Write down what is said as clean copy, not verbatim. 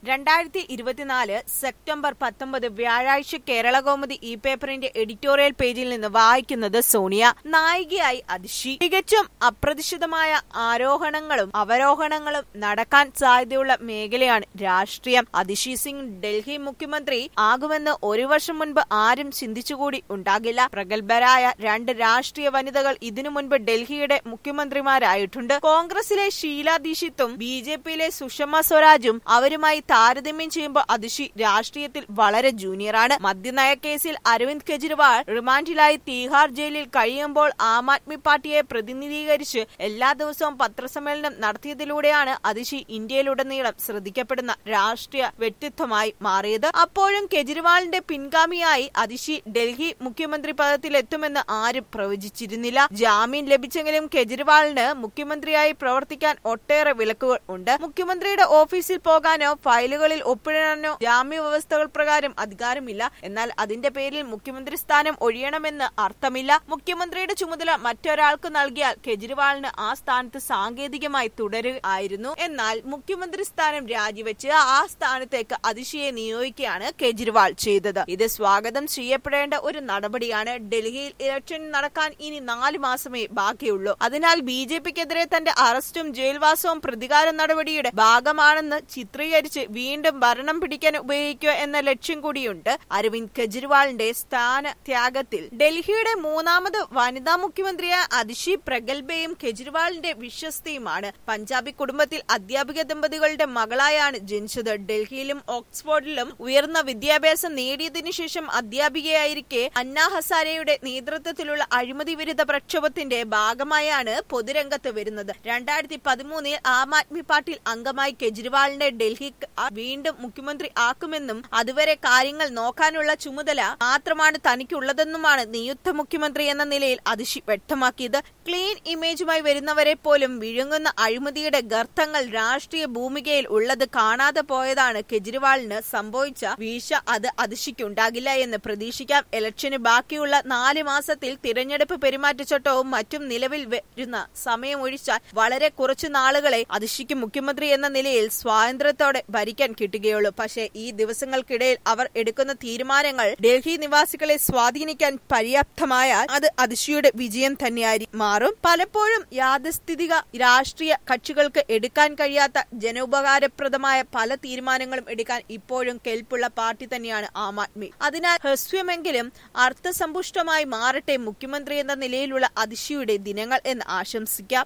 2024 September 19 വ്യാഴാഴ്ച കേരളകൗമുദി ഈ പേപ്പറിന്റെ എഡിറ്റോറിയൽ പേജിൽ നിന്ന് വായിക്കുന്നത് സോണിയ. നായികയായി അതിഷി. തികച്ചും അപ്രതീക്ഷിതമായ ആരോഹണങ്ങളും അവരോഹണങ്ങളും നടക്കാൻ സാധ്യതയുള്ള മേഖലയാണ് രാഷ്ട്രീയം. അതിഷി സിംഗ് ഡൽഹി മുഖ്യമന്ത്രി ആകുമെന്ന് ഒരു വർഷം മുൻപ് ആരും ചിന്തിച്ചുകൂടി ഉണ്ടാകില്ല. പ്രഗത്ഭരായ രണ്ട് രാഷ്ട്രീയ വനിതകൾ ഇതിനു മുൻപ് ഡൽഹിയുടെ മുഖ്യമന്ത്രിമാരായിട്ടുണ്ട്. കോൺഗ്രസിലെ ഷീലാ ദീക്ഷിത്തും BJPയിലെ സുഷമ സ്വരാജും അവരുമായി താരതമ്യം ചെയ്യുമ്പോൾ അതിഷി രാഷ്ട്രീയത്തിൽ വളരെ ജൂനിയറാണ്. മദ്യനയ കേസിൽ അരവിന്ദ് കെജ്രിവാൾ റിമാൻഡിലായി തീഹാർ ജയിലിൽ കഴിയുമ്പോൾ ആം ആദ്മി പാർട്ടിയെ പ്രതിനിധീകരിച്ച് എല്ലാ ദിവസവും പത്രസമ്മേളനം നടത്തിയതിലൂടെയാണ് അതിഷി ഇന്ത്യയിലുടനീളം ശ്രദ്ധിക്കപ്പെടുന്ന രാഷ്ട്രീയ വ്യക്തിത്വമായി മാറിയത്. അപ്പോഴും കെജ്രിവാളിന്റെ പിൻഗാമിയായി അതിഷി ഡൽഹി മുഖ്യമന്ത്രി പദത്തിലെത്തുമെന്ന് ആരും പ്രവചിച്ചിരുന്നില്ല. ജാമ്യം ലഭിച്ചെങ്കിലും കെജ്രിവാളിന് മുഖ്യമന്ത്രിയായി പ്രവർത്തിക്കാൻ ഒട്ടേറെ വിലക്കുകൾ ഉണ്ട്. മുഖ്യമന്ത്രിയുടെ ഓഫീസിൽ പോകാനോ ഫയലുകളിൽ ഒപ്പിടാനോ ജാമ്യ വ്യവസ്ഥകൾ പ്രകാരം അധികാരമില്ല. എന്നാൽ അതിന്റെ പേരിൽ മുഖ്യമന്ത്രി സ്ഥാനം ഒഴിയണമെന്ന് അർത്ഥമില്ല. മുഖ്യമന്ത്രിയുടെ ചുമതല മറ്റൊരാൾക്ക് നൽകിയാൽ കെജ്രിവാളിന് ആ സ്ഥാനത്ത് സാങ്കേതികമായി തുടരുകയായിരുന്നു. എന്നാൽ മുഖ്യമന്ത്രി സ്ഥാനം രാജിവെച്ച് ആ സ്ഥാനത്തേക്ക് അതിഷിയെ നിയോഗിക്കുകയാണ് കെജ്രിവാൾ ചെയ്തത്. ഇത് സ്വാഗതം ചെയ്യപ്പെടേണ്ട ഒരു നടപടിയാണ്. ഡൽഹിയിൽ ഇലക്ഷൻ നടക്കാൻ ഇനി 4 മാസമേ ബാക്കിയുള്ളൂ. അതിനാൽ BJPക്കെതിരെ തന്റെ അറസ്റ്റും ജയിൽവാസവും പ്രതികാര നടപടിയുടെ ഭാഗമാണെന്ന് ചിത്രീകരിച്ച് വീണ്ടും ഭരണം പിടിക്കാൻ ഉപയോഗിക്കുക എന്ന ലക്ഷ്യം കൂടിയുണ്ട് അരവിന്ദ് കെജ്രിവാളിന്റെ സ്ഥാനത്യാഗത്തിൽ. ഡൽഹിയുടെ 3ാമത് വനിതാ മുഖ്യമന്ത്രിയായ അതിഷി പ്രഗത്ഭയും കെജ്രിവാളിന്റെ വിശ്വസ്തയുമാണ്. പഞ്ചാബി കുടുംബത്തിൽ അധ്യാപിക ദമ്പതികളുടെ മകളായാണ് ജനിച്ചത്. ഡൽഹിയിലും ഓക്സ്ഫോർഡിലും ഉയർന്ന വിദ്യാഭ്യാസം നേടിയതിനു ശേഷം അധ്യാപികയായിരിക്കെ അന്നാ ഹസാരെയുടെ നേതൃത്വത്തിലുള്ള അഴിമതി വിരുദ്ധ പ്രക്ഷോഭത്തിന്റെ ഭാഗമായാണ് പൊതുരംഗത്ത് വരുന്നത്. 2013 ആം ആദ്മി പാർട്ടിയിൽ അംഗമായി കെജ്രിവാളിനെ ഡൽഹി വീണ്ടും മുഖ്യമന്ത്രി ആക്കുമെന്നും അതുവരെ കാര്യങ്ങൾ നോക്കാനുള്ള ചുമതല മാത്രമാണ് തനിക്കുള്ളതെന്നുമാണ് നിയുക്ത മുഖ്യമന്ത്രി എന്ന നിലയിൽ അതിഷി വ്യക്തമാക്കിയത്. ക്ലീൻ ഇമേജുമായി വരുന്നവരെ പോലും വിഴുങ്ങുന്ന അഴിമതിയുടെ ഗർത്തങ്ങൾ രാഷ്ട്രീയ ഭൂമികയിൽ ഉള്ളത് കാണാതെ പോയതാണ് കെജ്രിവാളിന് സംഭവിച്ച വീഴ്ച. അത് അതിഷിക്കുണ്ടാകില്ല എന്ന് പ്രതീക്ഷിക്കാം. ഇലക്ഷന് ബാക്കിയുള്ള 4 മാസത്തിൽ തിരഞ്ഞെടുപ്പ് പെരുമാറ്റച്ചട്ടവും മറ്റും നിലവിൽ വരുന്ന സമയമൊഴിച്ചാൽ വളരെ കുറച്ചു നാളുകളെ അതിഷിക്ക് മുഖ്യമന്ത്രി എന്ന നിലയിൽ സ്വാതന്ത്ര്യത്തോടെ ഭരിക്കാൻ കിട്ടുകയുള്ളൂ. പക്ഷേ ഈ ദിവസങ്ങൾക്കിടയിൽ അവർ എടുക്കുന്ന തീരുമാനങ്ങൾ ഡൽഹി നിവാസികളെ സ്വാധീനിക്കാൻ പര്യാപ്തമായാൽ അത് അതിഷിയുടെ വിജയം തന്നെയായി മാറും. പലപ്പോഴും യാഥാസ്ഥിതിക രാഷ്ട്രീയ കക്ഷികൾക്ക് എടുക്കാൻ കഴിയാത്ത ജനോപകാരപ്രദമായ പല തീരുമാനങ്ങളും എടുക്കാൻ ഇപ്പോഴും കെൽപ്പുള്ള പാർട്ടി തന്നെയാണ് ആം ആദ്മി. അതിനാൽ ഹ്രസ്വമെങ്കിലും അർത്ഥസമ്പുഷ്ടമായി മാറട്ടെ മുഖ്യമന്ത്രി എന്ന നിലയിലുള്ള അതിഷിയുടെ ദിനങ്ങൾ എന്ന് ആശംസിക്കാം.